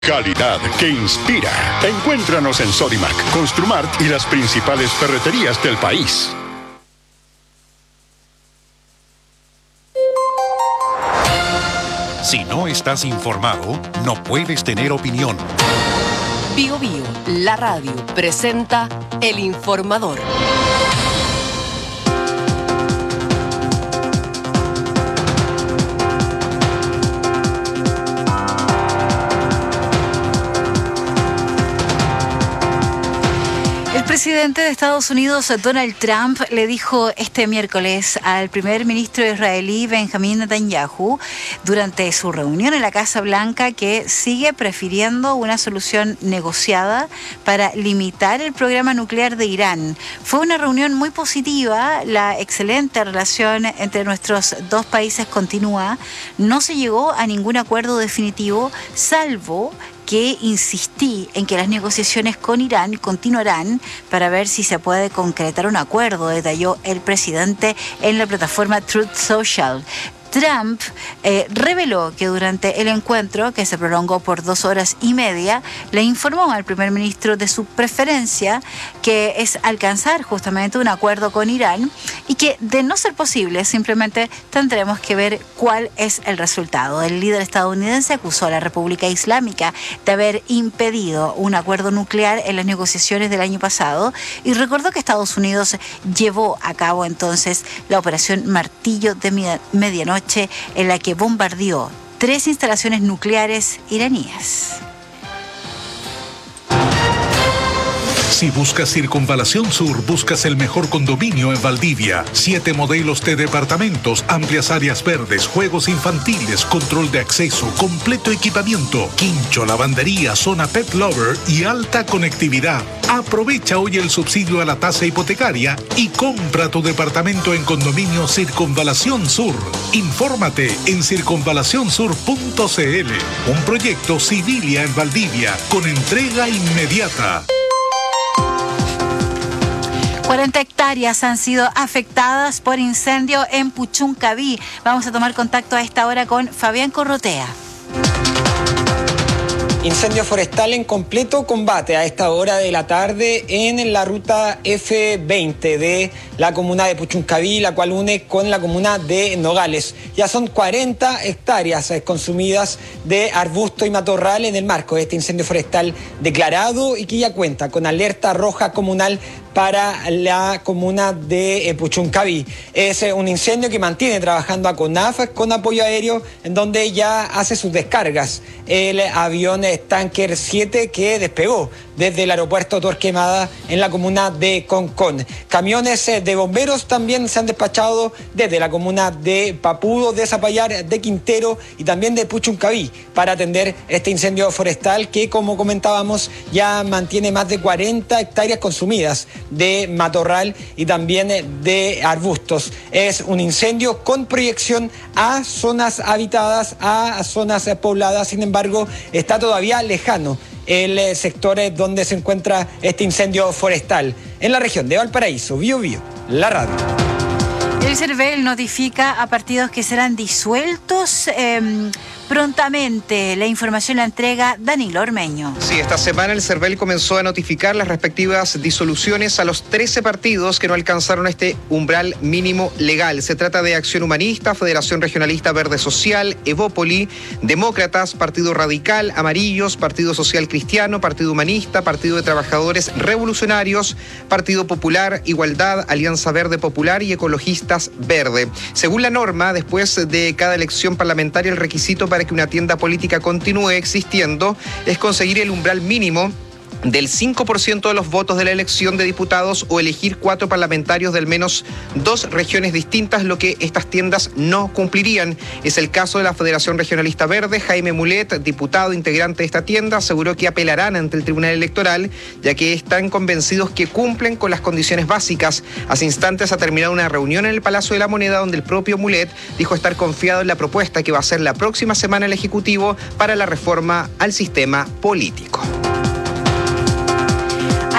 Calidad que inspira. Encuéntranos en Sodimac, Construmart y las principales ferreterías del país. Si no estás informado, no puedes tener opinión. Bio Bio, la radio, presenta El Informador. El presidente de Estados Unidos, Donald Trump, le dijo este miércoles al primer ministro israelí Benjamín Netanyahu durante su reunión en la Casa Blanca que sigue prefiriendo una solución negociada para limitar el programa nuclear de Irán. Fue una reunión muy positiva, la excelente relación entre nuestros dos países continúa, no se llegó a ningún acuerdo definitivo, salvo que insistí en que las negociaciones con Irán continuarán para ver si se puede concretar un acuerdo, detalló el presidente en la plataforma Truth Social. Trump reveló que durante el encuentro, que se prolongó por 2 horas y media, le informó al primer ministro de su preferencia, que es alcanzar justamente un acuerdo con Irán, y que de no ser posible, simplemente tendremos que ver cuál es el resultado. El líder estadounidense acusó a la República Islámica de haber impedido un acuerdo nuclear en las negociaciones del año pasado y recordó que Estados Unidos llevó a cabo entonces la operación Martillo de Medianoche, en la que bombardeó 3 instalaciones nucleares iraníes. Si buscas Circunvalación Sur, buscas el mejor condominio en Valdivia. 7 modelos de departamentos, amplias áreas verdes, juegos infantiles, control de acceso, completo equipamiento, quincho, lavandería, zona pet lover y alta conectividad. Aprovecha hoy el subsidio a la tasa hipotecaria y compra tu departamento en Condominio Circunvalación Sur. Infórmate en circunvalacionsur.cl. Un proyecto Civilia en Valdivia con entrega inmediata. 40 hectáreas han sido afectadas por incendio en Puchuncaví. Vamos a tomar contacto a esta hora con Fabián Corrotea. Incendio forestal en completo combate a esta hora de la tarde en la ruta F20 de la comuna de Puchuncaví, la cual une con la comuna de Nogales. Ya son 40 hectáreas consumidas de arbusto y matorral en el marco de este incendio forestal declarado y que ya cuenta con alerta roja comunal para la comuna de Puchuncaví. Es un incendio que mantiene trabajando a CONAF con apoyo aéreo, en donde ya hace sus descargas el avión Tanker 7 que despegó desde el aeropuerto Torquemada en la comuna de Concón. Camiones de bomberos también se han despachado desde la comuna de Papudo, de Zapallar, de Quintero y también de Puchuncaví para atender este incendio forestal que, como comentábamos, ya mantiene más de 40 hectáreas consumidas de matorral y también de arbustos. Es un incendio con proyección a zonas habitadas, a zonas pobladas, sin embargo, está todavía lejano el sector donde se encuentra este incendio forestal. En la región de Valparaíso, Bio Bio, la radio. El CERVEL notifica a partidos que serán disueltos prontamente. La información la entrega Danilo Ormeño. Sí, esta semana el CERVEL comenzó a notificar las respectivas disoluciones a los 13 partidos que no alcanzaron este umbral mínimo legal. Se trata de Acción Humanista, Federación Regionalista Verde Social, Evópoli, Demócratas, Partido Radical, Amarillos, Partido Social Cristiano, Partido Humanista, Partido de Trabajadores Revolucionarios, Partido Popular, Igualdad, Alianza Verde Popular y Ecologistas Verde. Según la norma, después de cada elección parlamentaria, el requisito para que una tienda política continúe existiendo es conseguir el umbral mínimo del 5% de los votos de la elección de diputados o elegir 4 parlamentarios de al menos 2 regiones distintas, lo que estas tiendas no cumplirían. Es el caso de la Federación Regionalista Verde. Jaime Mulet, diputado integrante de esta tienda, aseguró que apelarán ante el Tribunal Electoral, ya que están convencidos que cumplen con las condiciones básicas. Hace instantes ha terminado una reunión en el Palacio de la Moneda donde el propio Mulet dijo estar confiado en la propuesta que va a hacer la próxima semana el Ejecutivo para la reforma al sistema político.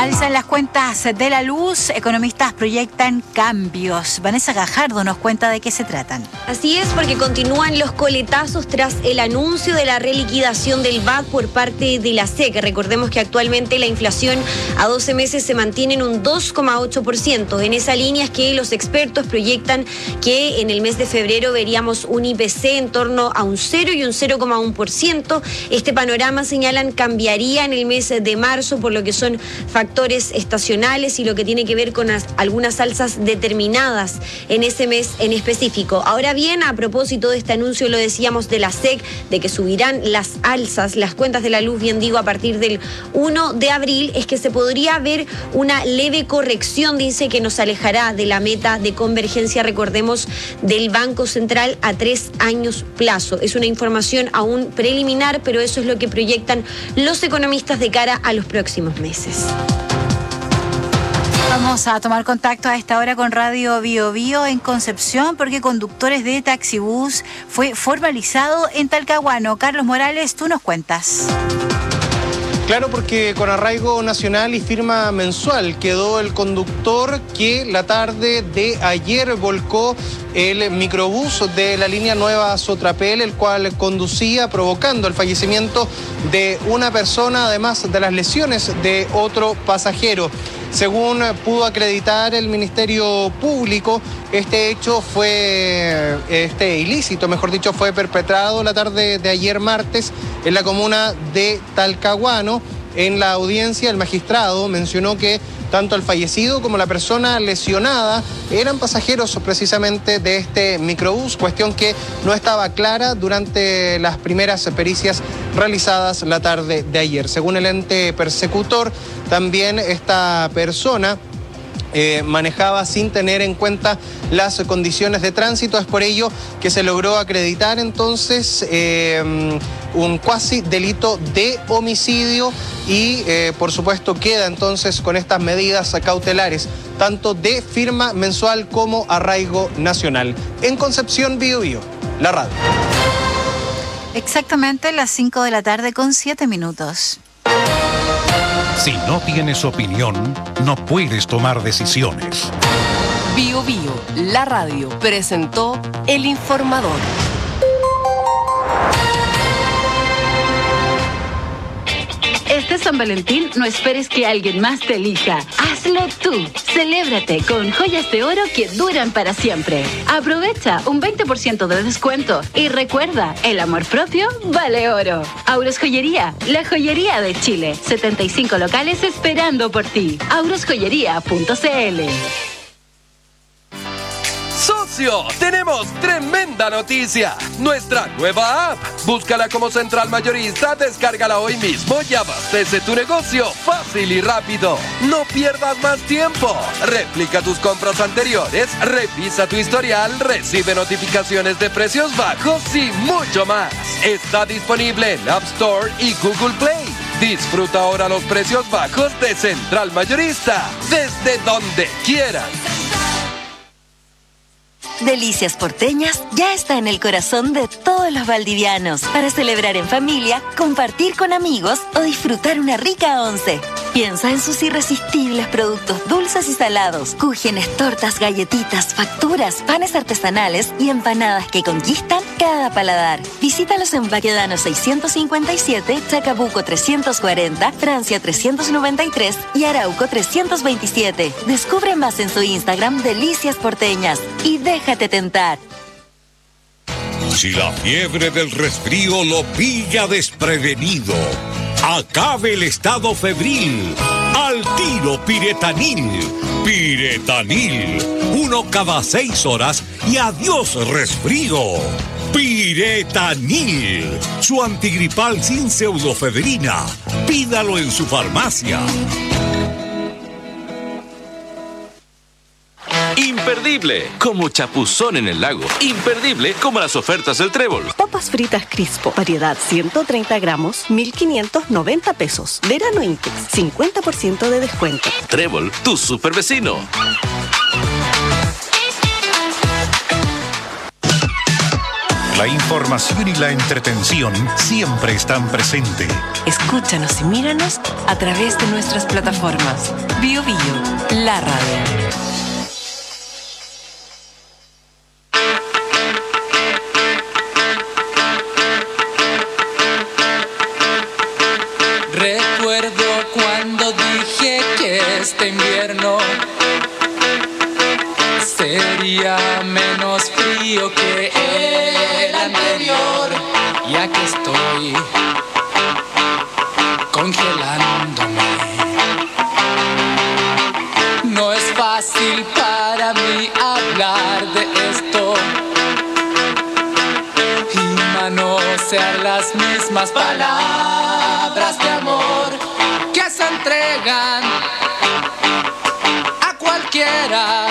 Alzan las cuentas de la luz, economistas proyectan cambios. Vanessa Gajardo nos cuenta de qué se tratan. Así es, porque continúan los coletazos tras el anuncio de la reliquidación del VAT por parte de la SEC. Recordemos que actualmente la inflación a 12 meses se mantiene en un 2,8%. En esa línea es que los expertos proyectan que en el mes de febrero veríamos un IPC en torno a un 0 y un 0,1%. Este panorama, señalan, cambiaría en el mes de marzo por lo que son factores estacionales y lo que tiene que ver con algunas alzas determinadas en ese mes en específico. Ahora bien, a propósito de este anuncio, lo decíamos, de la SEC, de que subirán las alzas, las cuentas de la luz, bien digo, a partir del 1 de abril, es que se podría ver una leve corrección, dice, que nos alejará de la meta de convergencia, recordemos, del Banco Central a 3 años plazo. Es una información aún preliminar, pero eso es lo que proyectan los economistas de cara a los próximos meses. Vamos a tomar contacto a esta hora con Radio Bio Bio en Concepción, porque conductores de taxibús fue formalizado en Talcahuano. Carlos Morales, tú nos cuentas. Claro, porque con arraigo nacional y firma mensual quedó el conductor que la tarde de ayer volcó el microbús de la línea Nueva Sotrapel, el cual conducía, provocando el fallecimiento de una persona, además de las lesiones de otro pasajero. Según pudo acreditar el Ministerio Público, este ilícito, mejor dicho, fue perpetrado la tarde de ayer martes en la comuna de Talcahuano. En la audiencia, el magistrado mencionó que tanto el fallecido como la persona lesionada eran pasajeros precisamente de este microbús, cuestión que no estaba clara durante las primeras pericias realizadas la tarde de ayer. Según el ente persecutor, también esta persona manejaba sin tener en cuenta las condiciones de tránsito. Es por ello que se logró acreditar entonces un cuasi delito de homicidio y por supuesto queda entonces con estas medidas cautelares, tanto de firma mensual como arraigo nacional. En Concepción, Bio Bio, la radio. Exactamente las 5 de la tarde con 7 minutos. Si no tienes opinión, no puedes tomar decisiones. Bio Bio, la radio, presentó El Informador. Este San Valentín no esperes que alguien más te elija. Hazlo tú. Celébrate con joyas de oro que duran para siempre. Aprovecha un 20% de descuento y recuerda, el amor propio vale oro. Auros Joyería, la joyería de Chile. 75 locales esperando por ti. aurosjoyería.cl. ¡Socio! ¡Tenemos tremenda noticia! Nuestra nueva app. Búscala como Central Mayorista, descárgala hoy mismo y abastece tu negocio fácil y rápido. No pierdas más tiempo. Replica tus compras anteriores, revisa tu historial, recibe notificaciones de precios bajos y mucho más. Está disponible en App Store y Google Play. Disfruta ahora los precios bajos de Central Mayorista, desde donde quieras. Delicias Porteñas ya está en el corazón de todos los valdivianos para celebrar en familia, compartir con amigos o disfrutar una rica once. Piensa en sus irresistibles productos dulces y salados, cúgenes, tortas, galletitas, facturas, panes artesanales y empanadas que conquistan cada paladar. Visítalos en Baquedano 657, Chacabuco 340, Francia 393 y Arauco 327. Descubre más en su Instagram Delicias Porteñas y déjate tentar. Si la fiebre del resfrío lo pilla desprevenido, acabe el estado febril. Al tiro Piretanil. Piretanil. 1 cada 6 horas y adiós resfrío. Piretanil. Su antigripal sin pseudofebrina. Pídalo en su farmacia. Imperdible, como chapuzón en el lago. Imperdible, como las ofertas del Trébol. Papas fritas Crispo, variedad 130 gramos, 1.590 pesos. Verano Intex, 50% de descuento. Trébol, tu super vecino. La información y la entretención siempre están presentes. Escúchanos y míranos a través de nuestras plataformas. Bio Bio, la radio. Recuerdo cuando dije que este invierno sería menos frío que el anterior, y aquí estoy congelándome. No es fácil para mí hablar de esto y manosear las mismas palabras de amor que se entregan a cualquiera.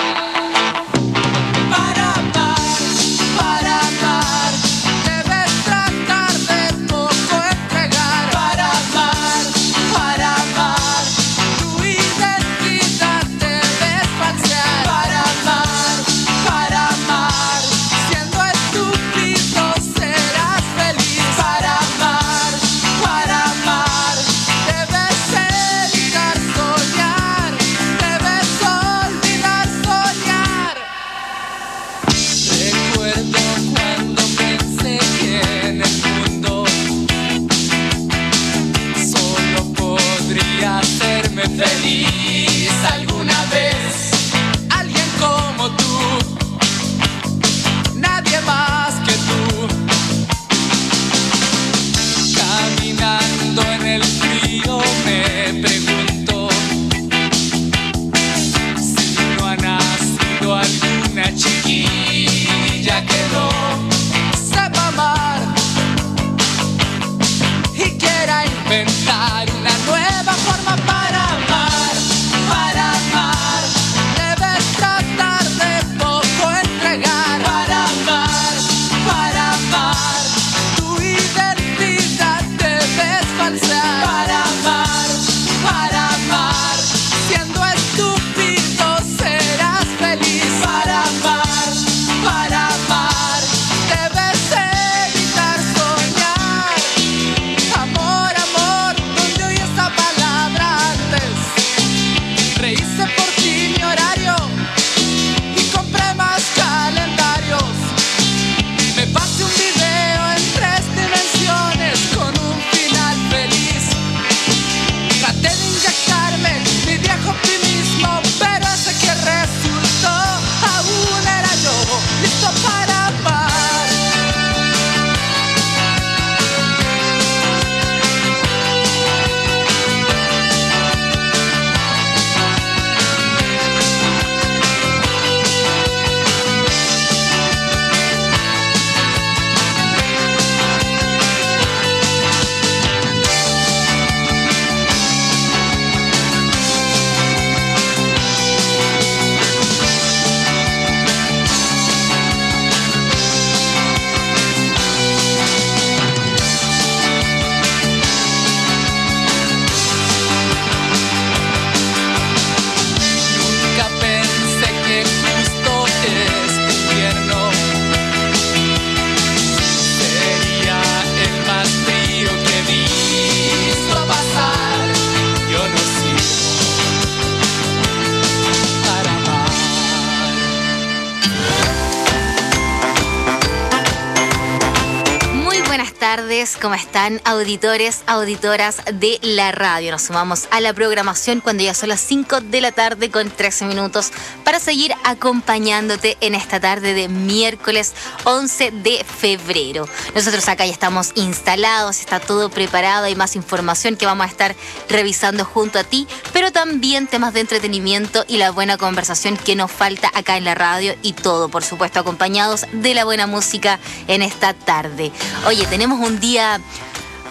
Feliz alguna vez, alguien como tú, nadie más que tú, caminando en el frío me pregunto si no ha nacido alguna chiquilla que no sepa amar y quiera inventar una nueva forma para tardes, ¿cómo están auditores, auditoras de la radio? Nos sumamos a la programación cuando ya son las 5 de la tarde con 13 minutos para seguir acompañándote en esta tarde de miércoles 11 de febrero. Nosotros acá ya estamos instalados, está todo preparado, hay más información que vamos a estar revisando junto a ti, pero también temas de entretenimiento y la buena conversación que nos falta acá en la radio y todo, por supuesto, acompañados de la buena música en esta tarde. Oye, tenemos un día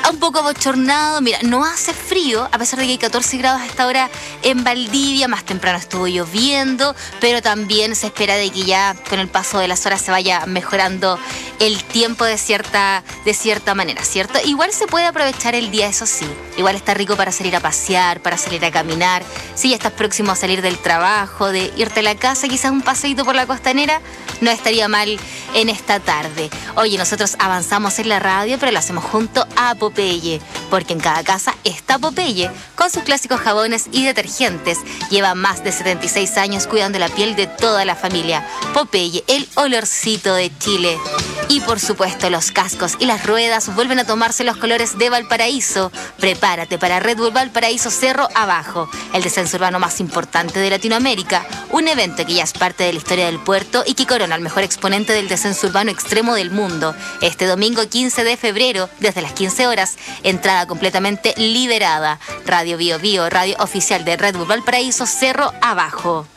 un poco abochornado. Mira, no hace frío, a pesar de que hay 14 grados a esta hora en Valdivia. Más temprano estuvo lloviendo, pero también se espera de que ya con el paso de las horas se vaya mejorando el tiempo de cierta manera, ¿cierto? Igual se puede aprovechar el día, eso sí. Igual está rico para salir a pasear, para salir a caminar. Si ya estás próximo a salir del trabajo, de irte a la casa, quizás un paseíto por la costanera, no estaría mal en esta tarde. Oye, nosotros avanzamos en la radio, pero lo hacemos junto a Popeye, porque en cada casa está Popeye, con sus clásicos jabones y detergentes. Lleva más de 76 años cuidando la piel de toda la familia. Popeye, el olorcito de Chile. Y por supuesto, los cascos y las ruedas vuelven a tomarse los colores de Valparaíso. Prepárate para Red Bull Valparaíso Cerro Abajo, el descenso urbano más importante de Latinoamérica. Un evento que ya es parte de la historia del puerto y que corona al mejor exponente del descenso urbano extremo del mundo. Este domingo 15 de febrero, desde las 15 horas, entrada completamente liberada. Radio Bio Bio, radio oficial de Red Bull Valparaíso Cerro Abajo.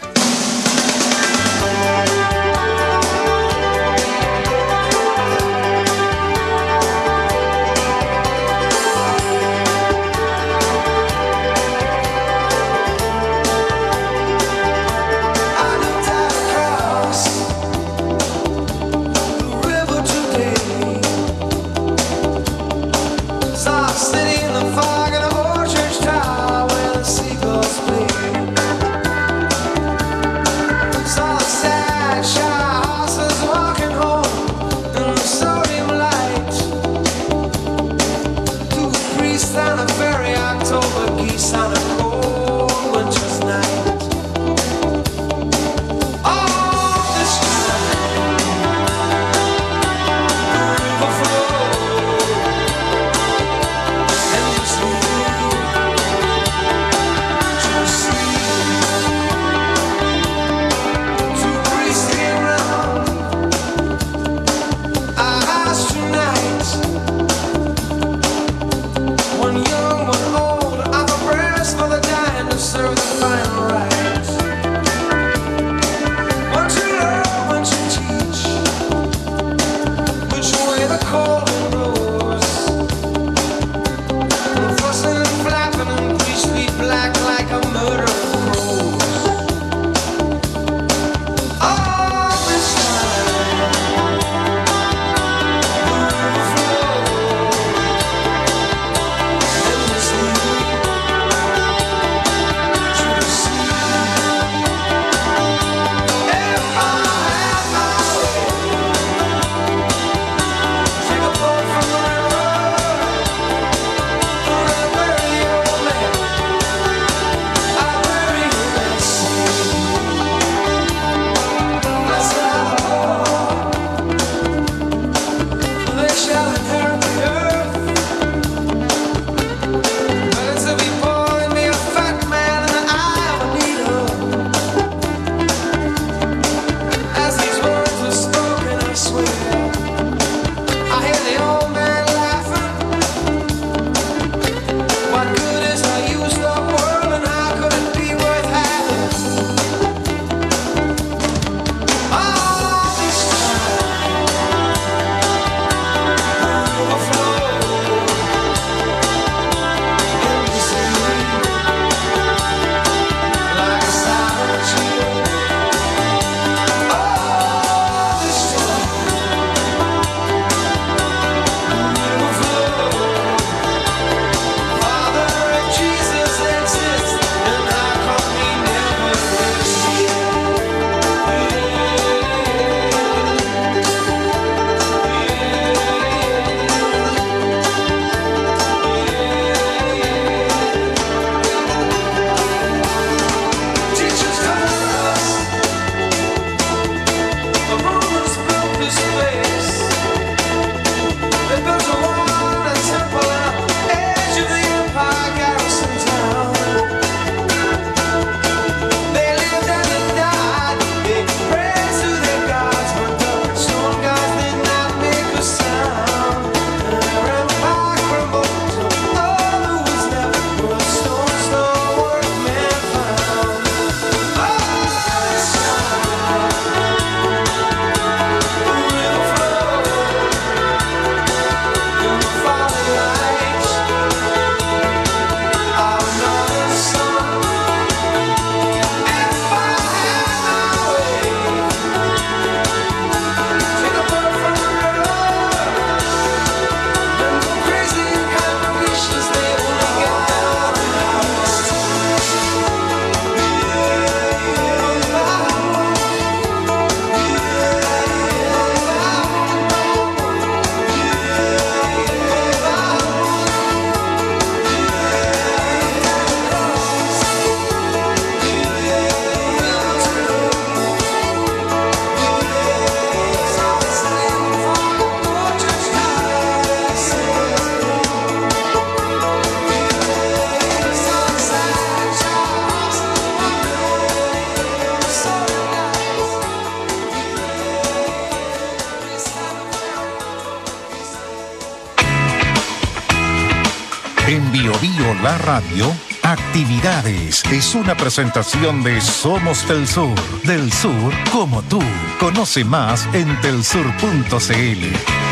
En Bio Bio La Radio, Actividades es una presentación de Somos del Sur como tú. Conoce más en telsur.cl.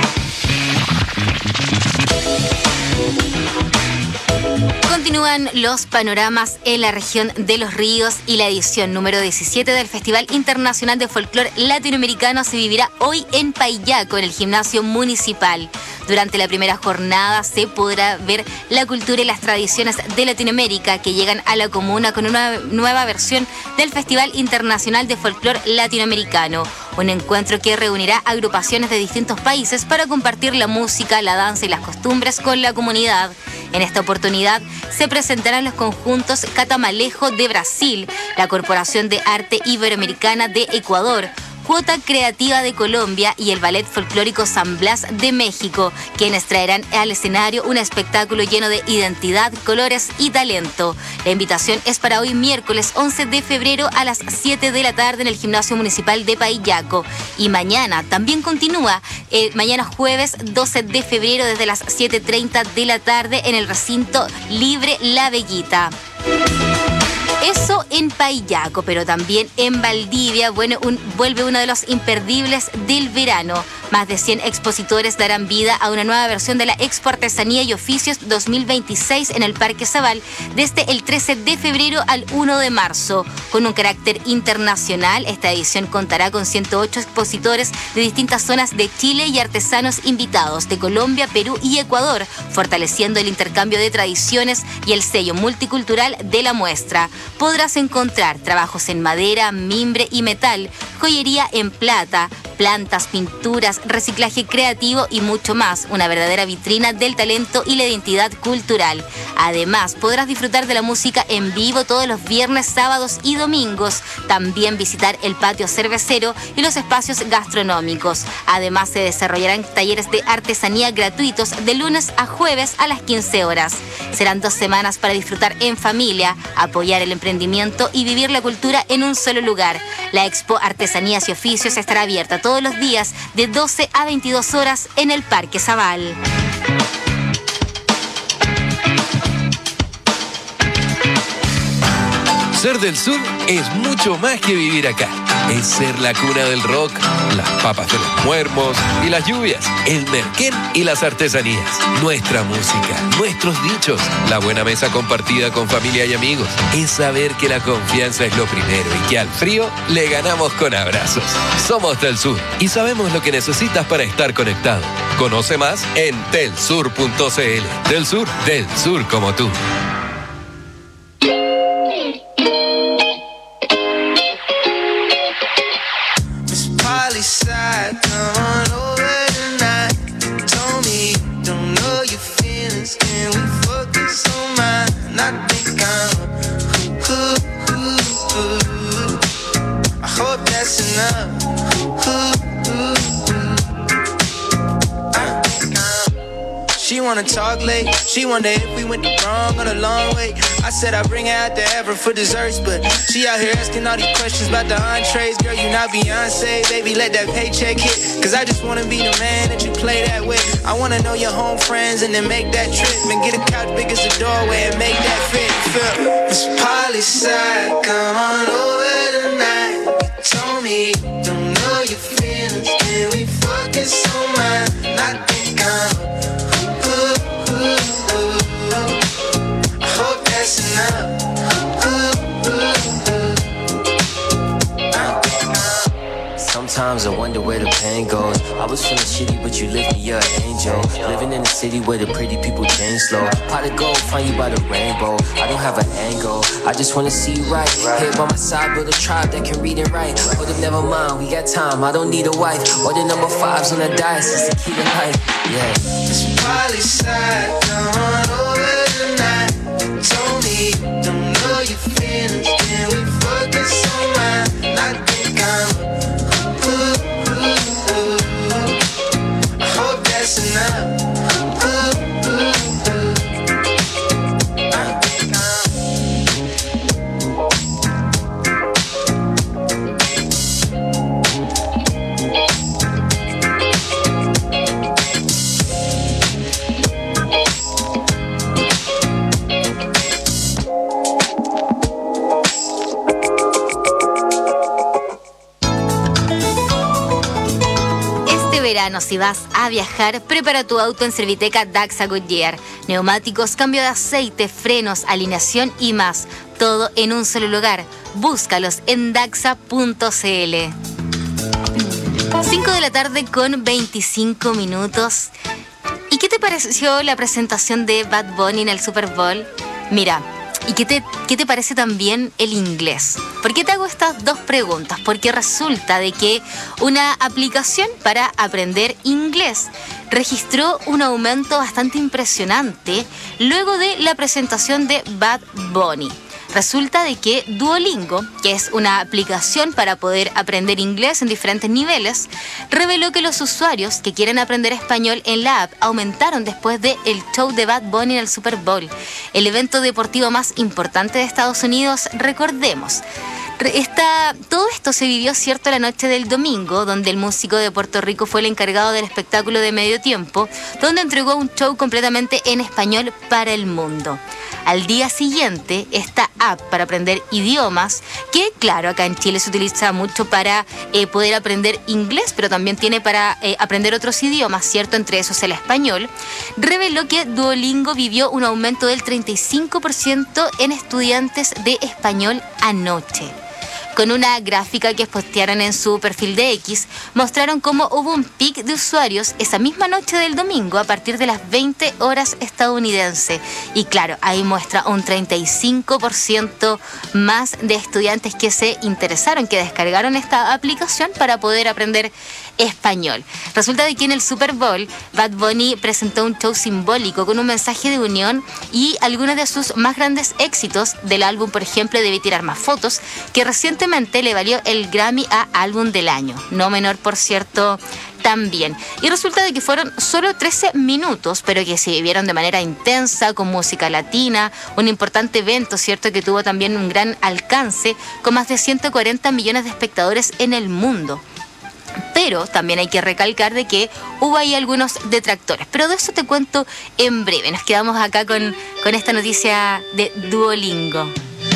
Continúan los panoramas en la región de Los Ríos y la edición número 17 del Festival Internacional de Folclor Latinoamericano se vivirá hoy en Paillaco, en el gimnasio municipal. Durante la primera jornada se podrá ver la cultura y las tradiciones de Latinoamérica que llegan a la comuna con una nueva versión del Festival Internacional de Folclor Latinoamericano. Un encuentro que reunirá agrupaciones de distintos países para compartir la música, la danza y las costumbres con la comunidad. En esta oportunidad se presentarán los conjuntos Catamalejo de Brasil, la Corporación de Arte Iberoamericana de Ecuador, Cuota Creativa de Colombia y el Ballet Folclórico San Blas de México, quienes traerán al escenario un espectáculo lleno de identidad, colores y talento. La invitación es para hoy miércoles 11 de febrero a las 7 de la tarde en el Gimnasio Municipal de Paillaco. Y mañana también continúa, mañana jueves 12 de febrero desde las 7:30 de la tarde en el recinto libre La Veguita. Eso en Paillaco, pero también en Valdivia, vuelve uno de los imperdibles del verano. Más de 100 expositores darán vida a una nueva versión de la Expo Artesanía y Oficios 2026 en el Parque Zabal desde el 13 de febrero al 1 de marzo. Con un carácter internacional, esta edición contará con 108 expositores de distintas zonas de Chile y artesanos invitados de Colombia, Perú y Ecuador, fortaleciendo el intercambio de tradiciones y el sello multicultural de la muestra. Podrás encontrar trabajos en madera, mimbre y metal, joyería en plata, plantas, pinturas, reciclaje creativo y mucho más. Una verdadera vitrina del talento y la identidad cultural. Además, podrás disfrutar de la música en vivo todos los viernes, sábados y domingos. También visitar el patio cervecero y los espacios gastronómicos. Además, se desarrollarán talleres de artesanía gratuitos de lunes a jueves a las 15 horas. Serán 2 semanas para disfrutar en familia, apoyar el emprendimiento y vivir la cultura en un solo lugar. La Expo Artesanías y Oficios estará abierta todos los días de 12 a 22 horas en el Parque Zabal. Ser del sur es mucho más que vivir acá. Es ser la cuna del rock, las papas de los muermos y las lluvias, el merquén y las artesanías, nuestra música, nuestros dichos, la buena mesa compartida con familia y amigos. Es saber que la confianza es lo primero y que al frío le ganamos con abrazos. Somos del sur y sabemos lo que necesitas para estar conectado. Conoce más en telsur.cl. Del sur como tú. Side, come on over tonight. Told me you don't know your feelings. Can we focus on mine? I think I'm I hope that's enough. I think she wanna talk late. She wonder if we went the wrong or the long way. I said I'd bring her out to Everett for desserts, but she out here asking all these questions about the entrees. Girl, you not Beyonce, baby, let that paycheck hit. Cause I just wanna be the man that you play that with. I wanna know your home friends and then make that trip. And get a couch big as the doorway and make that fit. Miss Polly side, come on over tonight. You told me you don't know your feelings. Can we focus on mine? I think I'm I hope that's enough. Sometimes I wonder where the pain goes. I was feeling shitty, but you lift me, you're an angel. Living in a city where the pretty people change slow. Pot of gold, find you by the rainbow. I don't have an angle, I just wanna see you right. Here by my side, build a tribe that can read and write. But never mind, we got time, I don't need a wife. Or the number 5s on the dice, it's the key to life. Yeah. It's Polly side, come on over tonight. Told me you don't know your feelings. Can we focus on mine? I think I'm I hope that's enough. verano, si vas a viajar, prepara tu auto en Serviteca Daxa Goodyear. Neumáticos, cambio de aceite, frenos, alineación y más. Todo en un solo lugar. Búscalos en daxa.cl. 5 de la tarde con 25 minutos. ¿Y qué te pareció la presentación de Bad Bunny en el Super Bowl? Mira, ¿y qué te parece también el inglés? ¿Por qué te hago estas dos preguntas? Porque resulta de que una aplicación para aprender inglés registró un aumento bastante impresionante luego de la presentación de Bad Bunny. Resulta de que Duolingo, que es una aplicación para poder aprender inglés en diferentes niveles, reveló que los usuarios que quieren aprender español en la app aumentaron después del show de Bad Bunny en el Super Bowl, el evento deportivo más importante de Estados Unidos, recordemos. Todo esto se vivió, cierto, la noche del domingo, donde el músico de Puerto Rico fue el encargado del espectáculo de medio tiempo, donde entregó un show completamente en español para el mundo. Al día siguiente, esta app para aprender idiomas, que claro, acá en Chile se utiliza mucho para poder aprender inglés, pero también tiene para aprender otros idiomas, ¿cierto? Entre esos el español, reveló que Duolingo vivió un aumento del 35% en estudiantes de español anoche. Con una gráfica que postearon en su perfil de X, mostraron cómo hubo un pic de usuarios esa misma noche del domingo a partir de las 20 horas estadounidense. Y claro, ahí muestra un 35% más de estudiantes que se interesaron, que descargaron esta aplicación para poder aprender español. Resulta de que en el Super Bowl, Bad Bunny presentó un show simbólico con un mensaje de unión y algunos de sus más grandes éxitos del álbum, por ejemplo, Debí tirar más fotos, que recientemente le valió el Grammy a Álbum del Año. No menor, por cierto, también. Y resulta de que fueron solo 13 minutos, pero que se vivieron de manera intensa, con música latina, un importante evento, ¿cierto?, que tuvo también un gran alcance, con más de 140 millones de espectadores en el mundo. Pero también hay que recalcar de que hubo ahí algunos detractores. Pero de eso te cuento en breve. Nos quedamos acá con esta noticia de Duolingo.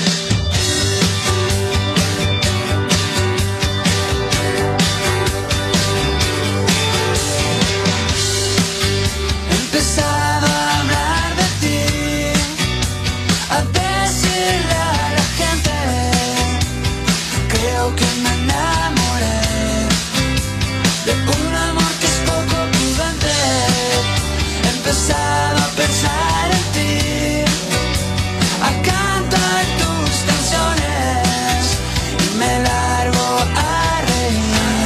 Empezaba a hablar de ti, a decirle a la gente, creo que me enamoré de un amor que es poco prudente. Empezaba a pensar en ti, a cantar tus canciones y me largo a reír.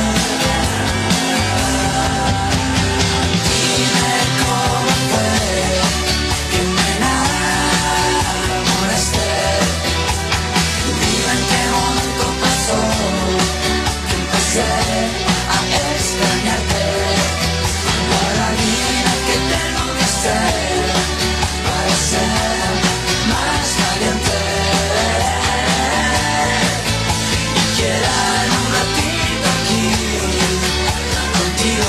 Dime cómo fue que me enamoraste, dime en qué momento pasó que empecé a extrañarte. Ahora dime qué tengo que hacer para ser más valiente y quedar un ratito aquí contigo.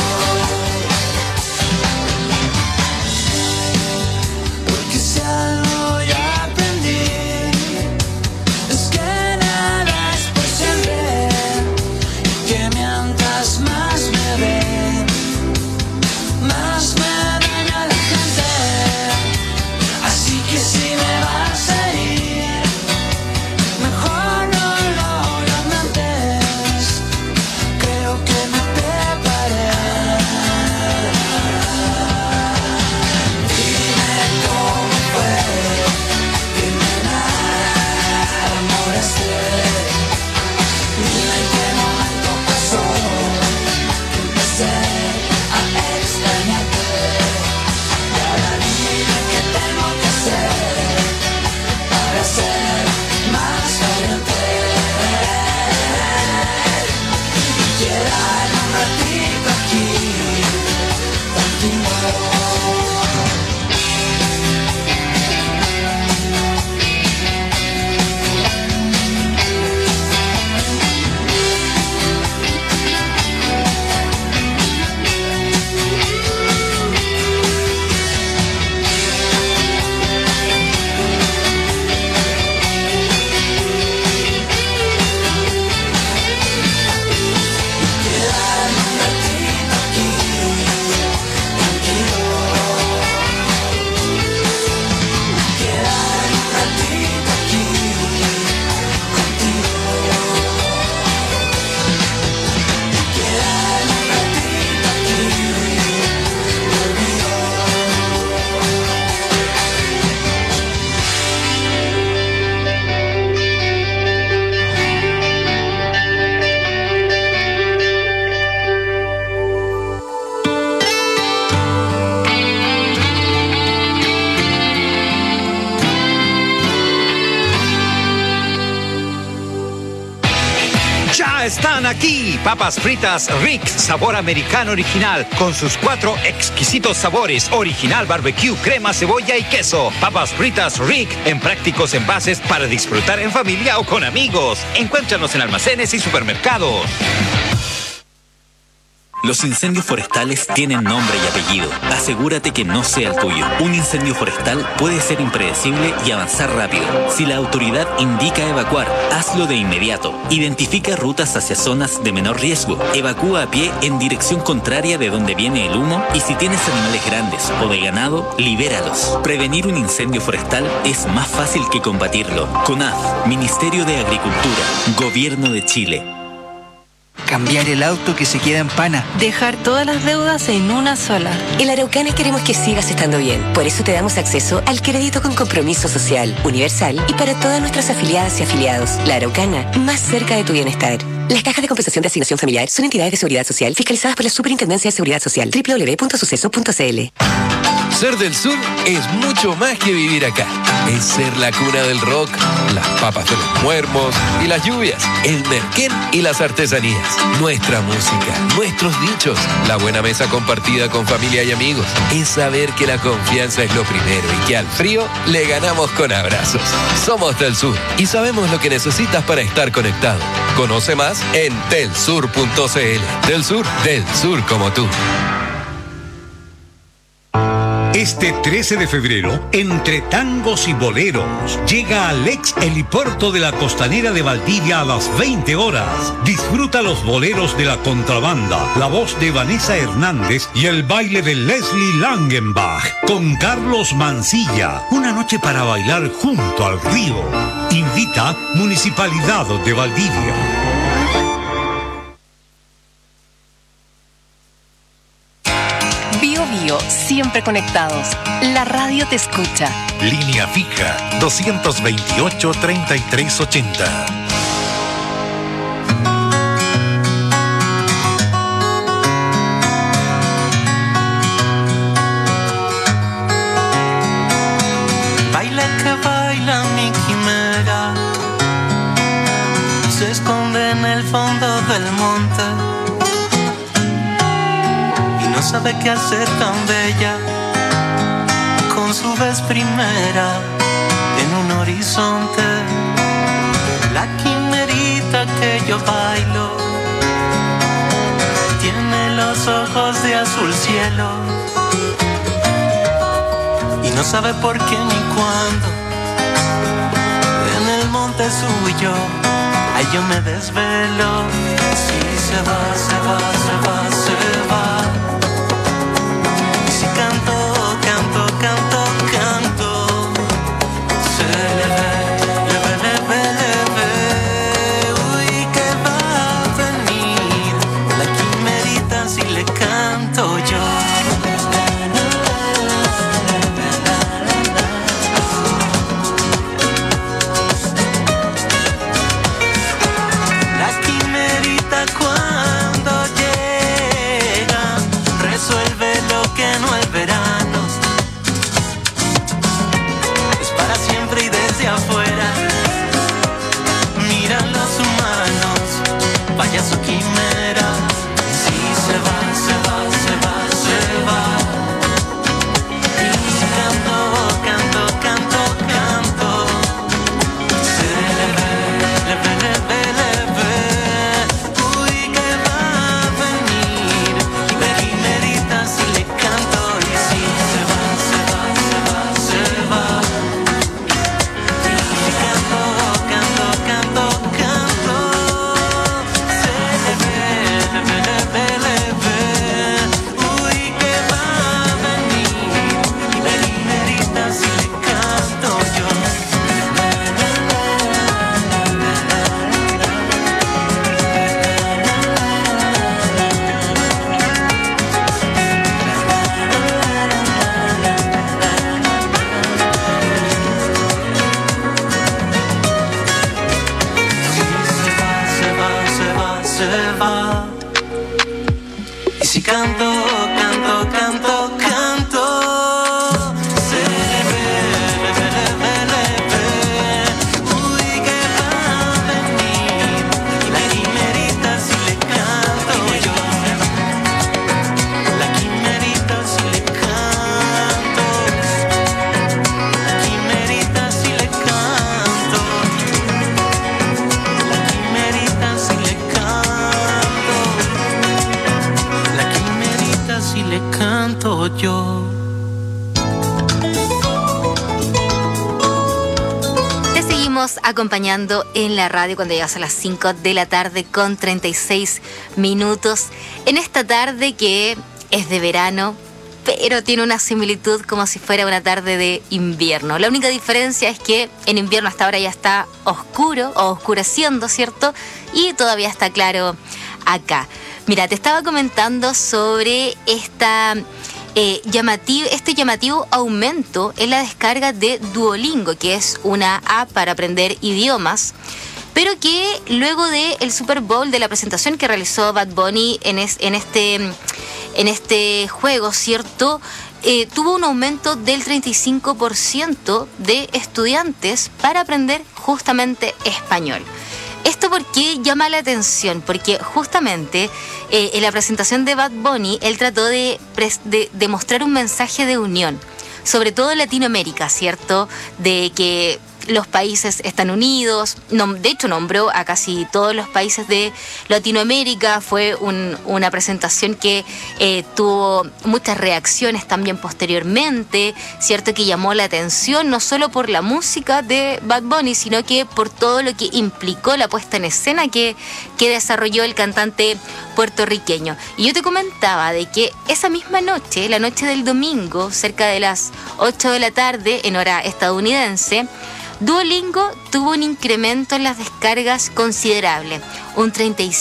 Porque si algo ya aprendí es que nada es por siempre y que mientras más me ven, más me daña la gente. Así que si me vas a ir, mejor no lo lamentes. Creo que me preparé. Dime cómo fue que me enamoraste, dime en qué momento pasó que empecé a extrañarte. Y ahora dime qué tengo que hacer ratito aquí contigo. Quedarme un ratito aquí conmigo. Ya están aquí, papas fritas Rick, sabor americano original, con sus 4 exquisitos sabores, original, barbecue, crema, cebolla y queso. Papas fritas Rick, en prácticos envases para disfrutar en familia o con amigos. Encuéntranos en almacenes y supermercados. Los incendios forestales tienen nombre y apellido. Asegúrate que no sea el tuyo. Un incendio forestal puede ser impredecible y avanzar rápido. Si la autoridad indica evacuar, hazlo de inmediato. Identifica rutas hacia zonas de menor riesgo. Evacúa a pie en dirección contraria de donde viene el humo y si tienes animales grandes o de ganado, libéralos. Prevenir un incendio forestal es más fácil que combatirlo. CONAF, Ministerio de Agricultura, Gobierno de Chile. Cambiar el auto que se queda en pana. Dejar todas las deudas en una sola. En la Araucana queremos que sigas estando bien. Por eso te damos acceso al crédito con compromiso social, universal y para todas nuestras afiliadas y afiliados. La Araucana, más cerca de tu bienestar. Las cajas de compensación de asignación familiar son entidades de seguridad social fiscalizadas por la Superintendencia de Seguridad Social. www.suceso.cl. Ser del sur es mucho más que vivir acá. Es ser la cuna del rock, las papas de los muermos y las lluvias, el merquén y las artesanías, nuestra música, nuestros dichos, la buena mesa compartida con familia y amigos. Es saber que la confianza es lo primero y que al frío le ganamos con abrazos. Somos del sur y sabemos lo que necesitas para estar conectado. Conoce más en telsur.cl. Del sur como tú. Este 13 de febrero, entre tangos y boleros, llega al ex helipuerto de la Costanera de Valdivia a las 20 horas. Disfruta los boleros de la contrabanda, la voz de Vanessa Hernández y el baile de Leslie Langenbach con Carlos Mancilla. Una noche para bailar junto al río. Invita Municipalidad de Valdivia. Bio Bio, siempre conectados. La radio te escucha. Línea fija 228-3380. Baila que baila mi quimera, se esconde en el fondo del monte y no sabe qué hacer tan bella con su vez primera en un horizonte. La quimerita que yo bailo tiene los ojos de azul cielo y no sabe por qué ni cuándo. En el monte suyo, ay, yo me desvelo. Si se va, se va, se va, se va. Y si canto, canto, canto, canto, se le ve, le ve, le ve, le ve. Uy, que va a venir la quimerita si le canto yo. La quimerita cuando va. Y si canto, canto, canto, canto, se le ve, uy, que va a venir la quimerita si le canto yo. La quimerita si le canto, la quimerita si le canto, la quimerita si le canto, la quimerita si le canto yo. Te seguimos acompañando en la radio cuando llegas a las 5 de la tarde con 36 minutos. En esta tarde que es de verano, pero tiene una similitud como si fuera una tarde de invierno. La única diferencia es que en invierno hasta ahora ya está oscuro o oscureciendo, ¿cierto? Y todavía está claro acá. Mira, te estaba comentando sobre este llamativo aumento en la descarga de Duolingo, que es una app para aprender idiomas, pero que luego del Super Bowl, de la presentación que realizó Bad Bunny en este juego, ¿cierto? Tuvo un aumento del 35% de estudiantes para aprender justamente español. ¿Esto por qué llama la atención? Porque justamente en la presentación de Bad Bunny, él trató de mostrar un mensaje de unión, sobre todo en Latinoamérica, ¿cierto? De que los países están unidos. De hecho, nombró a casi todos los países de Latinoamérica. Fue una presentación que tuvo muchas reacciones también posteriormente, ¿cierto? Que llamó la atención no solo por la música de Bad Bunny, sino que por todo lo que implicó la puesta en escena que desarrolló el cantante puertorriqueño. Y yo te comentaba de que esa misma noche, la noche del domingo, cerca de las 8 de la tarde, en hora estadounidense, Duolingo tuvo un incremento en las descargas considerable, un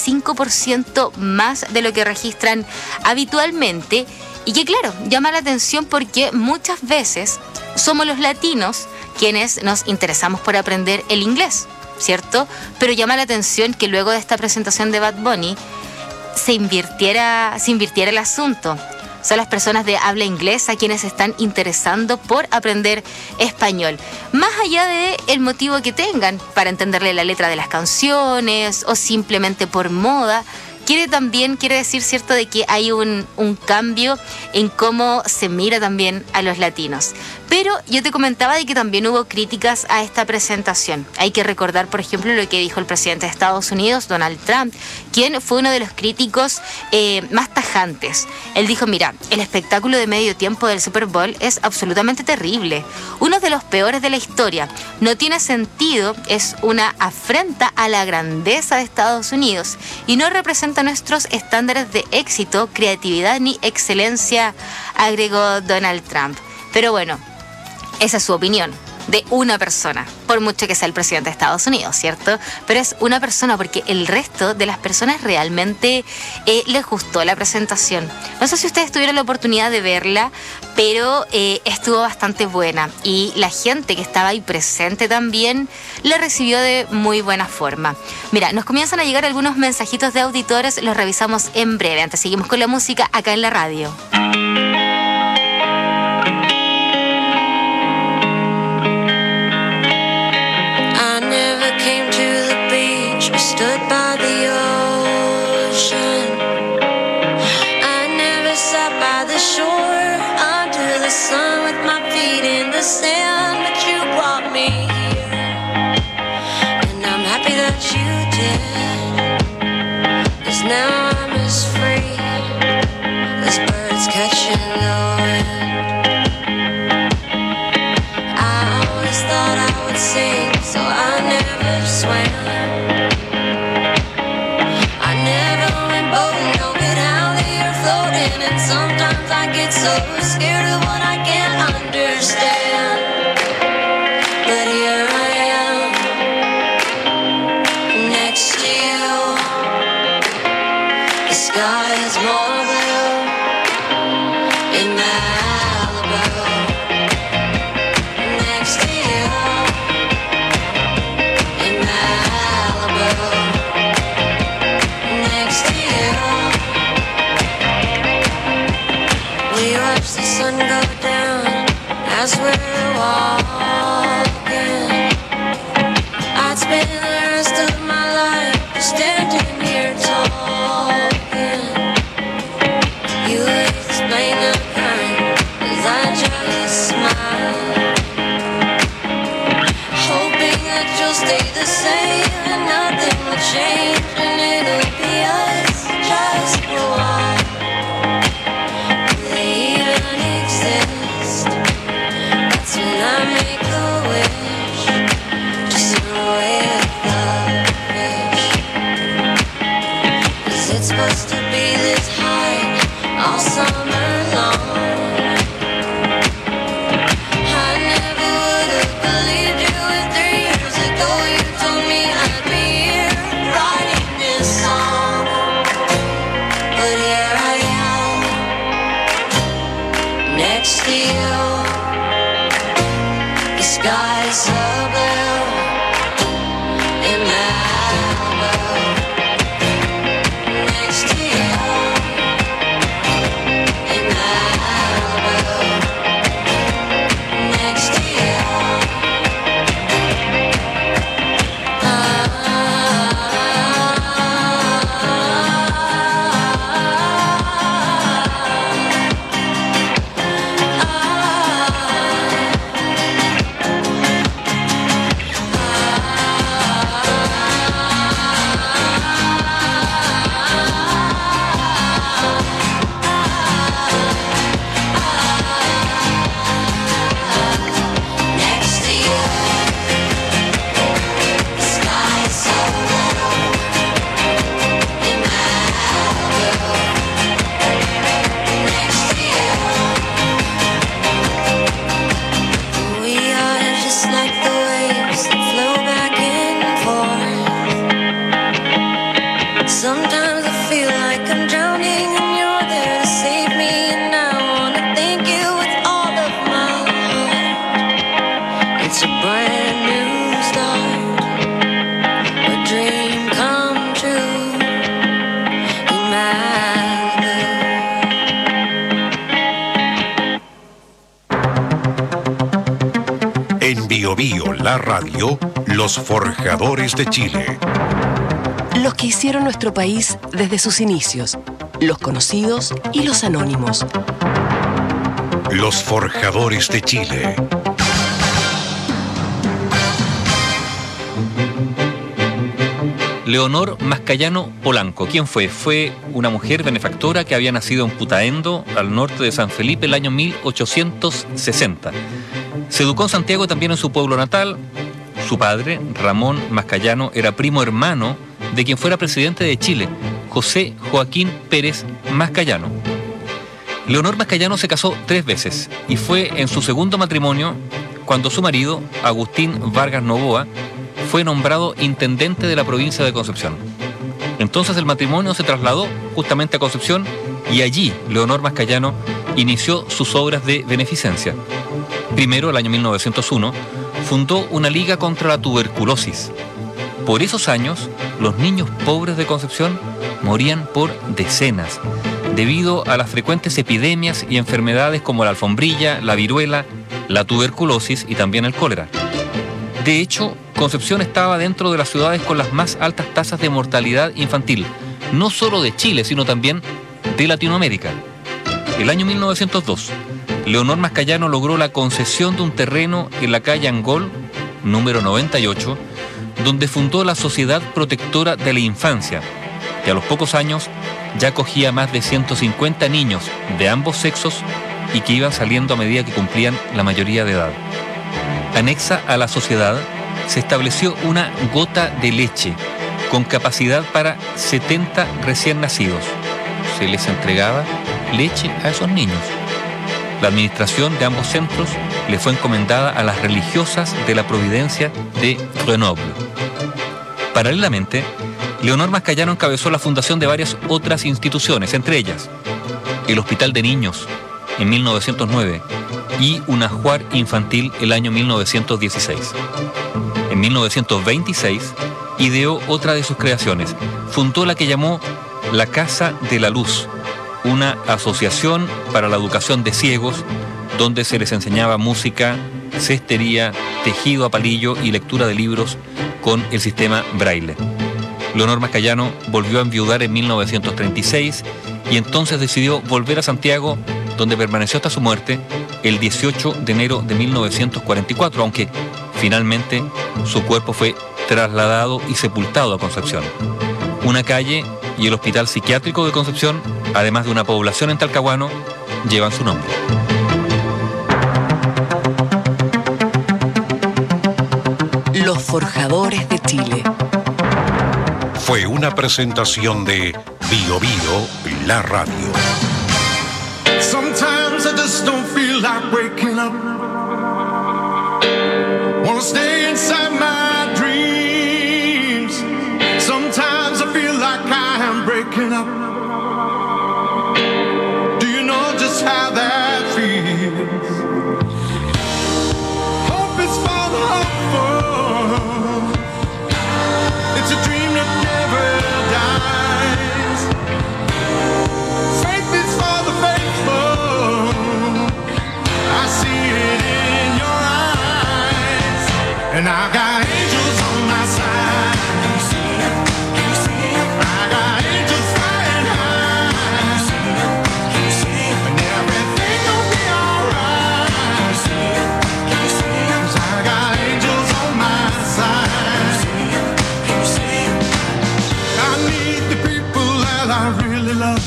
35% más de lo que registran habitualmente, y que claro, llama la atención porque muchas veces somos los latinos quienes nos interesamos por aprender el inglés, ¿cierto? Pero llama la atención que luego de esta presentación de Bad Bunny se invirtiera el asunto. Son las personas de habla inglesa quienes se están interesando por aprender español. Más allá del motivo que tengan para entenderle la letra de las canciones o simplemente por moda, quiere decir, ¿cierto?, de que hay un cambio en cómo se mira también a los latinos. Pero yo te comentaba de que también hubo críticas a esta presentación. Hay que recordar, por ejemplo, lo que dijo el presidente de Estados Unidos, Donald Trump, quien fue uno de los críticos más tajantes. Él dijo, mira, el espectáculo de medio tiempo del Super Bowl es absolutamente terrible. Uno de los peores de la historia. No tiene sentido, es una afrenta a la grandeza de Estados Unidos y no representa nuestros estándares de éxito, creatividad ni excelencia, agregó Donald Trump. Pero bueno, esa es su opinión de una persona, por mucho que sea el presidente de Estados Unidos, ¿cierto? Pero es una persona, porque el resto de las personas realmente les gustó la presentación. No sé si ustedes tuvieron la oportunidad de verla, pero estuvo bastante buena y la gente que estaba ahí presente también la recibió de muy buena forma. Mira, nos comienzan a llegar algunos mensajitos de auditores, los revisamos en breve. Antes seguimos con la música acá en la radio. Stood by the ocean. I never sat by the shore under the sun with my feet in the sand, but you brought me here, and I'm happy that you did, 'cause now I'm as free as birds catching the wind. I always thought I would sing, so I never swam. And sometimes I get so scared of what I can't understand. But here I am, next to you. The sky is more blue in Malibu. Next to you in Malibu. Next to will stay the same and nothing will change, and it'll be us just for a while. Do they even exist? That's when I make a wish, just run away with the fish. 'Cause it's supposed to be this high all summer long. I never would have believed you if 3 years ago you told me I'd be here writing this song. But here I am, next to you. The sky's so blue in Malibu. Next to you in Malibu. Next to you. Next to you. The sky's so blue in Malibu. Next to you. We are just like the waves that flow back and forth. Sometimes I feel like I'm drowning and you're there to save me, and I wanna thank you with all of my heart. It's a brand new start, a dream come true in Malibu. En Bio Bio, la radio, los forjadores de Chile. Los que hicieron nuestro país desde sus inicios, los conocidos y los anónimos. Los forjadores de Chile. Leonor Mascayano Polanco. ¿Quién fue? Fue una mujer benefactora que había nacido en Putaendo, al norte de San Felipe, el año 1860. Se educó en Santiago, también en su pueblo natal. Su padre, Ramón Mascayano, era primo hermano de quien fuera presidente de Chile, José Joaquín Pérez Mascayano. Leonor Mascayano se casó 3 veces y fue en su segundo matrimonio cuando su marido, Agustín Vargas Novoa, fue nombrado intendente de la provincia de Concepción. Entonces el matrimonio se trasladó justamente a Concepción y allí Leonor Mascayano inició sus obras de beneficencia. Primero, el año 1901, fundó una liga contra la tuberculosis. Por esos años, los niños pobres de Concepción morían por decenas, debido a las frecuentes epidemias y enfermedades como la alfombrilla, la viruela, la tuberculosis y también el cólera. De hecho, Concepción estaba dentro de las ciudades con las más altas tasas de mortalidad infantil, no solo de Chile, sino también de Latinoamérica. El año 1902, Leonor Mascayano logró la concesión de un terreno en la calle Angol, número 98, donde fundó la Sociedad Protectora de la Infancia, que a los pocos años ya acogía más de 150 niños de ambos sexos y que iban saliendo a medida que cumplían la mayoría de edad. Anexa a la sociedad se estableció una gota de leche con capacidad para 70 recién nacidos. Se les entregaba leche a esos niños. La administración de ambos centros le fue encomendada a las religiosas de la Providencia de Grenoble. Paralelamente, Leonor Mascayano encabezó la fundación de varias otras instituciones, entre ellas el Hospital de Niños en 1909 y un ajuar infantil el año 1916. En 1926 ideó otra de sus creaciones. Fundó la que llamó la Casa de la Luz, una asociación para la educación de ciegos, donde se les enseñaba música, cestería, tejido a palillo y lectura de libros con el sistema Braille. Leonor Mascayano volvió a enviudar en 1936 y entonces decidió volver a Santiago, donde permaneció hasta su muerte el 18 de enero de 1944, aunque Finalmente, su cuerpo fue trasladado y sepultado a Concepción. Una calle y el Hospital Psiquiátrico de Concepción, además de una población en Talcahuano, llevan su nombre. Los Forjadores de Chile. Fue una presentación de Bio Bio, la radio. Sometimes I just don't feel like waking up. Wanna stay inside my dreams. Sometimes I feel like I am breaking up. Do you know just how that feels? Hope is for the hopeful. It's a dream that never dies. Faith is for the faithful. I see it in your eyes. And I got angels on my side. Can you see it? Can you see it? I got angels flying high. Can you see it? Can you see it? And everything gon' be alright. Can you see it? Can you see it? 'Cause I got angels on my side. Can you see it? Can you see it? I need the people that I really love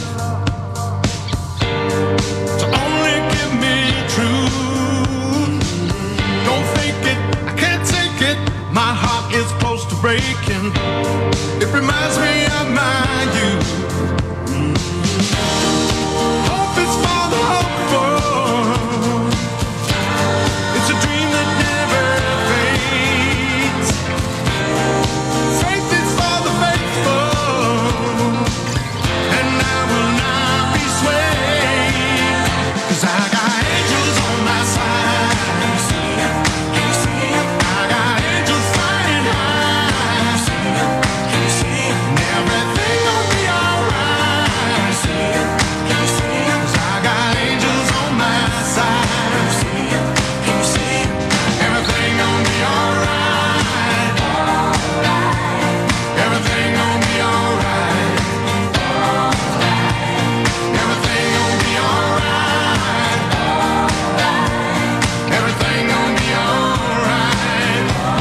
to only give me truth. Don't fake it, I can't take it. My heart is close to breaking. It reminds me of my youth. Hope is for the hopeful. It's a dream that never fades. Faith is for the faithful. And I will not be swayed. 'Cause I got angels on my side. Can you see it? Can you see it? I got angels flying high. Can you see it? Can you see it? And everything gon' be alright. Can you see it? Can you see it? 'Cause I got angels on my side. Can you see it? Can you see it? Everything gon' be alright. Everything gon' be alright. Everything gon' be alright. Everything gon' be alright.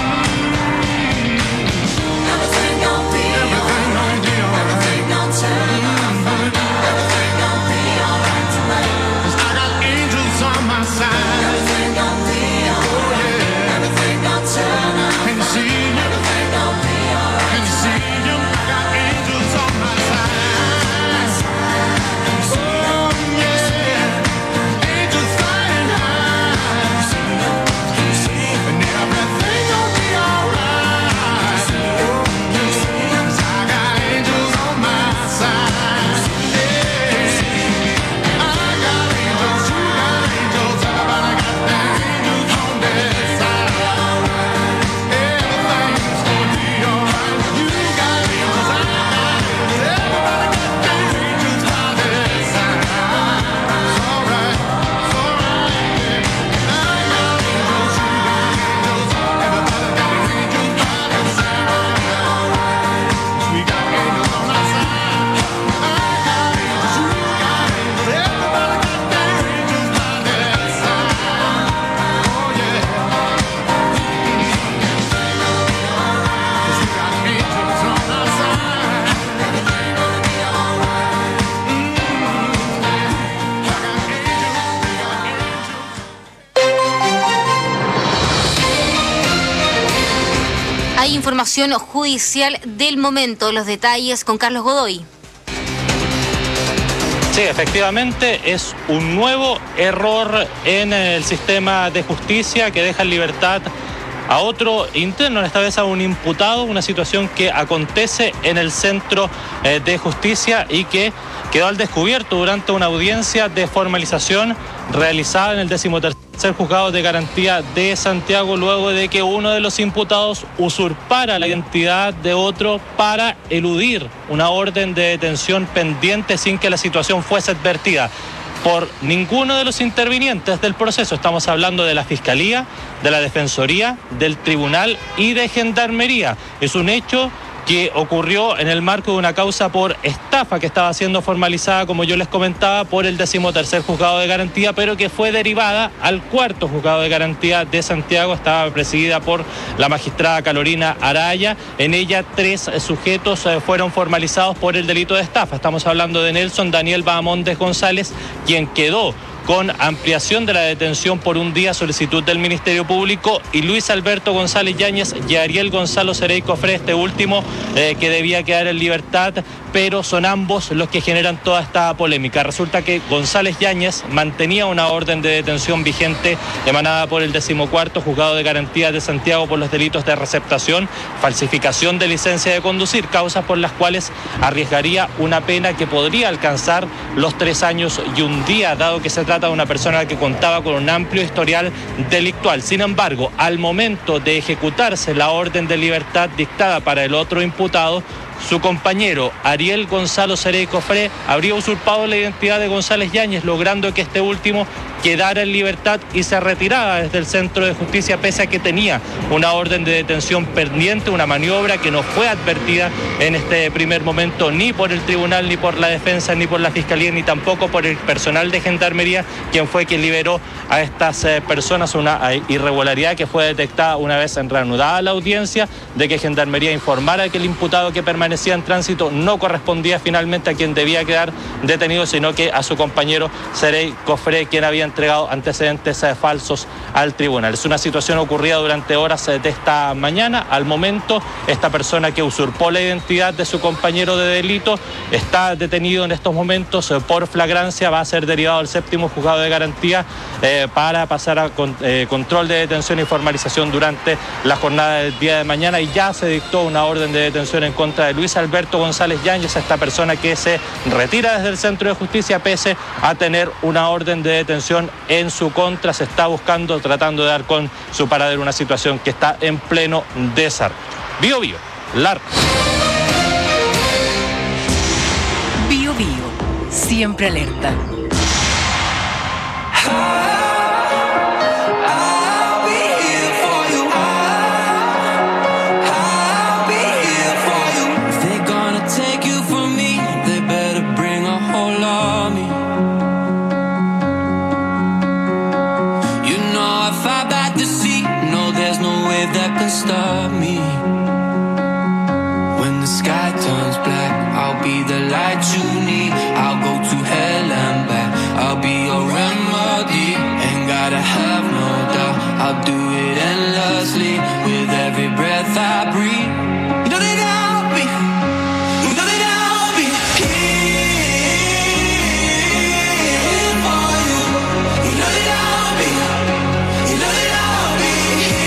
Everything gon' be alright. Everything gon' turn out fine. Everything gon' be alright tonight. 'Cause I got angels on my side. Everything gon' be alright. Everything gon' turn out fine. Can you see it? Everything gon' be alright. Can you see it? I got angels on my side. Oh yeah, angels flying high. Can you see it? And everything gon' be alright. Can you see it? 'Cause I got angels on my side. Yeah. I got angels, you got angels, everybody got their angels on their side. Everything's gonna be alright. You got angels, I got angels, everybody got their angels by their side. It's alright, it's alright. I got angels, you got angels, everybody got their angels by their side. We got angels on our side. I got angels, you got angels, everybody got their angels by their side. Oh yeah. 'Cause we got angels on our side. Everything gonna be alright. Hay información judicial del momento, los detalles con Carlos Godoy. Sí, efectivamente es un nuevo error en el sistema de justicia que deja en libertad a otro interno, esta vez a un imputado, una situación que acontece en el centro de justicia y que quedó al descubierto durante una audiencia de formalización realizada en el 13º Juzgado de Garantía de Santiago, luego de que uno de los imputados usurpara la identidad de otro para eludir una orden de detención pendiente sin que la situación fuese advertida por ninguno de los intervinientes del proceso. Estamos hablando de la Fiscalía, de la Defensoría, del Tribunal y de Gendarmería. Es un hecho que ocurrió en el marco de una causa por estafa que estaba siendo formalizada, como yo les comentaba, por el 13º Juzgado de Garantía, pero que fue derivada al 4º Juzgado de Garantía de Santiago. Estaba presidida por la magistrada Carolina Araya. En ella 3 sujetos fueron formalizados por el delito de estafa. Estamos hablando de Nelson Daniel Bahamondes González, quien quedó con ampliación de la detención por un día, solicitud del Ministerio Público, y Luis Alberto González Yáñez y Ariel Gonzalo Cerey Cofré, este último que debía quedar en libertad, pero son ambos los que generan toda esta polémica. Resulta que González Yáñez mantenía una orden de detención vigente emanada por el 14º Juzgado de Garantía de Santiago por los delitos de receptación, falsificación de licencia de conducir, causas por las cuales arriesgaría una pena que podría alcanzar los 3 años y un día, dado que se trata de una persona que contaba con un amplio historial delictual. Sin embargo, al momento de ejecutarse la orden de libertad dictada para el otro imputado, su compañero Ariel Gonzalo Cerey Cofré habría usurpado la identidad de González Yáñez, logrando que este último quedara en libertad y se retirara desde el centro de justicia, pese a que tenía una orden de detención pendiente, una maniobra que no fue advertida en este primer momento ni por el tribunal, ni por la defensa, ni por la fiscalía, ni tampoco por el personal de Gendarmería, quien fue quien liberó a estas personas. Una irregularidad que fue detectada una vez reanudada la audiencia, de que Gendarmería informara que el imputado que permanecía en tránsito no correspondía finalmente a quien debía quedar detenido, sino que a su compañero Cerey Cofré, quien había entregado antecedentes falsos al tribunal. Es una situación ocurrida durante horas de esta mañana. Al momento, esta persona que usurpó la identidad de su compañero de delito está detenido en estos momentos por flagrancia. Va a ser derivado al 7º Juzgado de Garantía para pasar a control de detención y formalización durante la jornada del día de mañana, y ya se dictó una orden de detención en contra de Luis Alberto González Yáñez, esta persona que se retira desde el centro de justicia pese a tener una orden de detención en su contra. Se está buscando, tratando de dar con su paradero, una situación que está en pleno desarrollo. Bio Bio, LAR. Bio Bio, siempre alerta. Stop me when the sky turns black. I'll be the light you need. I'll go to hell and back. I'll be your remedy. Ain't gotta have no doubt. I'll do it endlessly with every breath I breathe. You know that I'll be. You know that I'll be here for you. You know that I'll be. You know that I'll be here.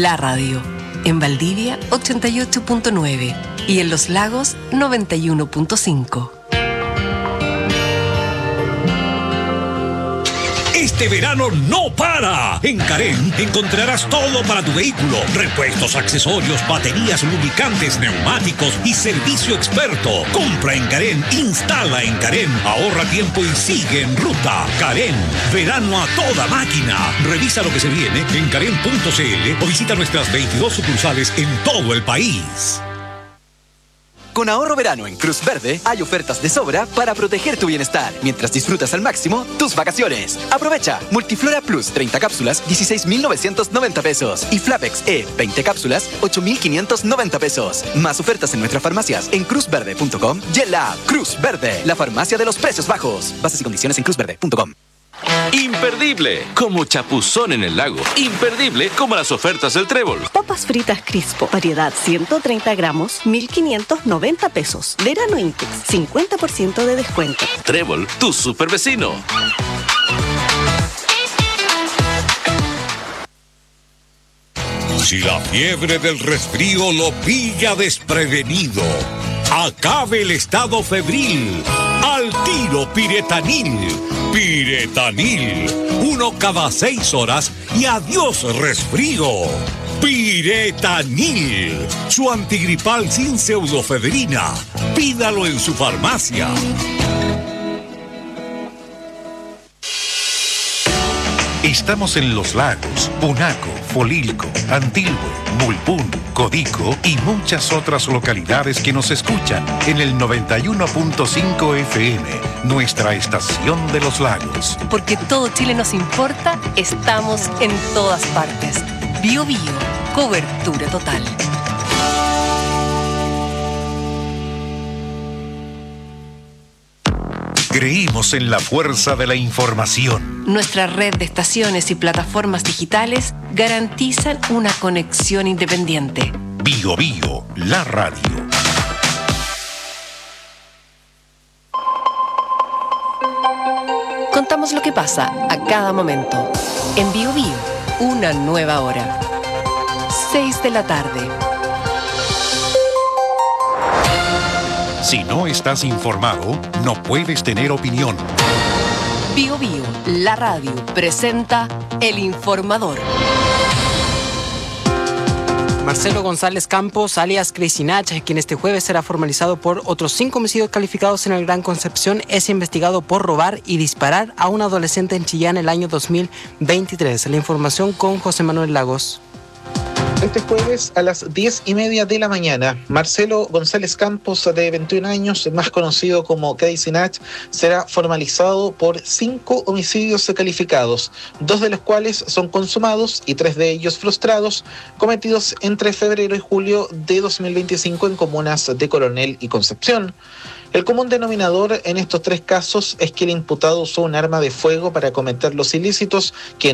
La Radio. En Valdivia 88.9 y en Los Lagos 91.5. Este verano no para. En Carén encontrarás todo para tu vehículo: repuestos, accesorios, baterías, lubricantes, neumáticos y servicio experto. Compra en Carén, instala en Carén, ahorra tiempo y sigue en ruta. Carén, verano a toda máquina. Revisa lo que se viene en carén.cl o visita nuestras 22 sucursales en todo el país. Con ahorro verano en Cruz Verde hay ofertas de sobra para proteger tu bienestar mientras disfrutas al máximo tus vacaciones. Aprovecha Multiflora Plus 30 cápsulas, 16.990 pesos y Flapex E 20 cápsulas, 8.590 pesos. Más ofertas en nuestras farmacias en cruzverde.com y en la Cruz Verde, la farmacia de los precios bajos. Bases y condiciones en cruzverde.com. Imperdible, como chapuzón en el lago. Imperdible, como las ofertas del Trébol. Papas fritas Crispo, variedad 130 gramos, 1.590 pesos. Verano Intex, 50% de descuento. Trébol, tu super vecino. Si la fiebre del resfrío lo pilla desprevenido, acabe el estado febril. Al tiro Piretanil. Piretanil. 1 cada 6 horas y adiós resfrío. Piretanil. Su antigripal sin pseudofebrina. Pídalo en su farmacia. Estamos en Los Lagos, Punaco, Folilco, Antilhue, Mulpún, Codico y muchas otras localidades que nos escuchan en el 91.5 FM, nuestra estación de Los Lagos. Porque todo Chile nos importa, estamos en todas partes. Bio Bio, cobertura total. Creímos en la fuerza de la información. Nuestra red de estaciones y plataformas digitales garantizan una conexión independiente. Bio Bio, la radio. Contamos lo que pasa a cada momento. En Bio Bio, una nueva hora. 6 de la tarde. Si no estás informado, no puedes tener opinión. Bio Bio, la radio, presenta El Informador. Marcelo González Campos, alias Crazy Nach, quien este jueves será formalizado por otros 5 homicidios calificados en el Gran Concepción, es investigado por robar y disparar a un adolescente en Chillán el año 2023. La información con José Manuel Lagos. Este jueves a las 10:30 de la mañana, Marcelo González Campos, de 21 años, más conocido como Crazy Nach, será formalizado por 5 homicidios calificados, 2 de los cuales son consumados y 3 de ellos frustrados, cometidos entre febrero y julio de 2025 en comunas de Coronel y Concepción. El común denominador en estos 3 casos es que el imputado usó un arma de fuego para cometer los ilícitos que